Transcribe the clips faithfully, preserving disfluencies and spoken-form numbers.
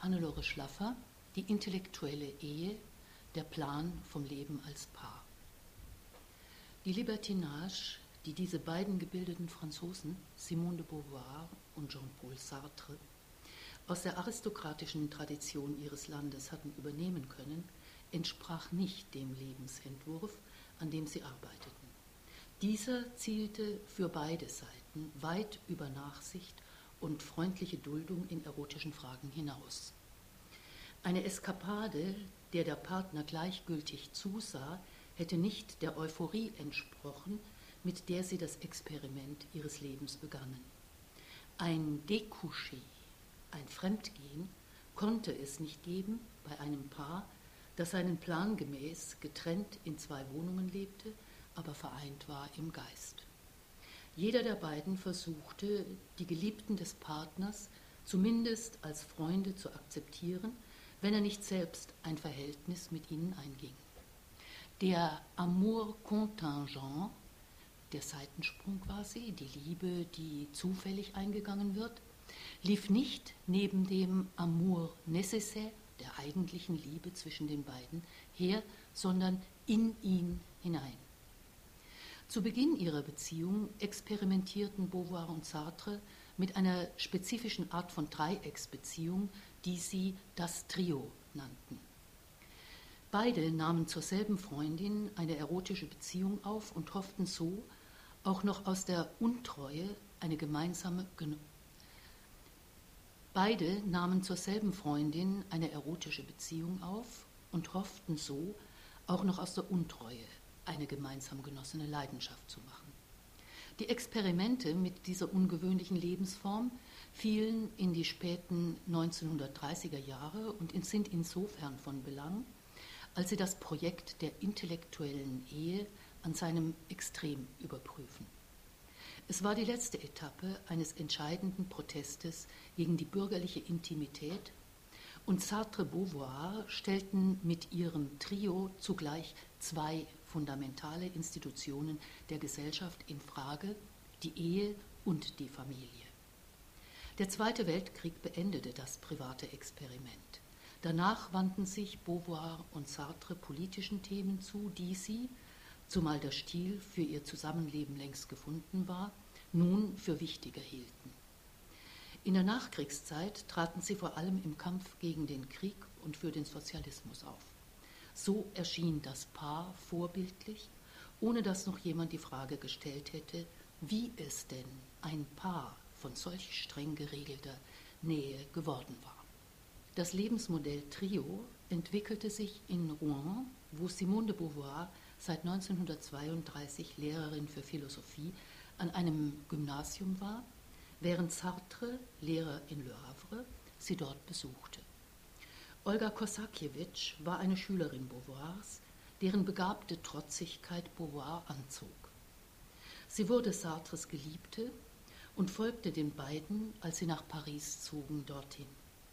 Hannelore Schlaffer, Die intellektuelle Ehe, der Plan vom Leben als Paar. Die Libertinage, die diese beiden gebildeten Franzosen, Simone de Beauvoir und Jean-Paul Sartre, aus der aristokratischen Tradition ihres Landes hatten übernehmen können, entsprach nicht dem Lebensentwurf, an dem sie arbeiteten. Dieser zielte für beide Seiten weit über Nachsicht und freundliche Duldung in erotischen Fragen hinaus. Eine Eskapade, der der Partner gleichgültig zusah, hätte nicht der Euphorie entsprochen, mit der sie das Experiment ihres Lebens begannen. Ein Découché, ein Fremdgehen, konnte es nicht geben bei einem Paar, das seinen Plan gemäß getrennt in zwei Wohnungen lebte, aber vereint war im Geist. Jeder der beiden versuchte, die Geliebten des Partners zumindest als Freunde zu akzeptieren, wenn er nicht selbst ein Verhältnis mit ihnen einging. Der Amour contingent, der Seitensprung quasi, die Liebe, die zufällig eingegangen wird, lief nicht neben dem Amour nécessaire, der eigentlichen Liebe zwischen den beiden, her, sondern in ihn hinein. Zu Beginn ihrer Beziehung experimentierten Beauvoir und Sartre mit einer spezifischen Art von Dreiecksbeziehung, die sie das Trio nannten. Beide nahmen zur selben Freundin eine erotische Beziehung auf und hofften so, auch noch aus der Untreue eine gemeinsame Gen- Beide nahmen zur selben Freundin eine erotische Beziehung auf und hofften so, auch noch aus der Untreue eine gemeinsam genossene Leidenschaft zu machen. Die Experimente mit dieser ungewöhnlichen Lebensform fielen in die späten neunzehnhundertdreißiger Jahre und sind insofern von Belang, als sie das Projekt der intellektuellen Ehe an seinem Extrem überprüfen. Es war die letzte Etappe eines entscheidenden Protestes gegen die bürgerliche Intimität, und Sartre-Beauvoir stellten mit ihrem Trio zugleich zwei fundamentale Institutionen der Gesellschaft in Frage, die Ehe und die Familie. Der Zweite Weltkrieg beendete das private Experiment. Danach wandten sich Beauvoir und Sartre politischen Themen zu, die sie, zumal der Stil für ihr Zusammenleben längst gefunden war, nun für wichtiger hielten. In der Nachkriegszeit traten sie vor allem im Kampf gegen den Krieg und für den Sozialismus auf. So erschien das Paar vorbildlich, ohne dass noch jemand die Frage gestellt hätte, wie es denn ein Paar von solch streng geregelter Nähe geworden war. Das Lebensmodell Trio entwickelte sich in Rouen, wo Simone de Beauvoir seit neunzehnhundertzweiunddreißig Lehrerin für Philosophie an einem Gymnasium war, während Sartre, Lehrer in Le Havre, sie dort besuchte. Olga Kosakiewicz war eine Schülerin Beauvoirs, deren begabte Trotzigkeit Beauvoir anzog. Sie wurde Sartres Geliebte und folgte den beiden, als sie nach Paris zogen, dorthin.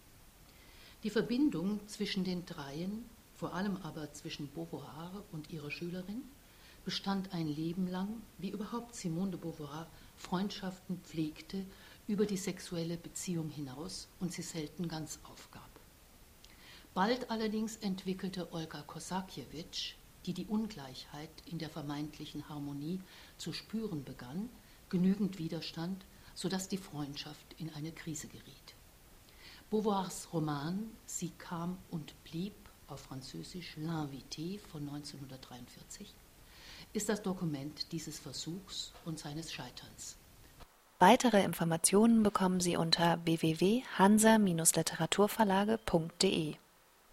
Die Verbindung zwischen den Dreien, vor allem aber zwischen Beauvoir und ihrer Schülerin, bestand ein Leben lang, wie überhaupt Simone de Beauvoir Freundschaften pflegte über die sexuelle Beziehung hinaus und sie selten ganz aufgab. Bald allerdings entwickelte Olga Kosakiewicz, die die Ungleichheit in der vermeintlichen Harmonie zu spüren begann, genügend Widerstand, sodass die Freundschaft in eine Krise geriet. Beauvoirs Roman Sie kam und blieb, auf Französisch L'Invité von neunzehnhundertdreiundvierzig, ist das Dokument dieses Versuchs und seines Scheiterns. Weitere Informationen bekommen Sie unter w w w punkt hansa Bindestrich literaturverlage punkt de.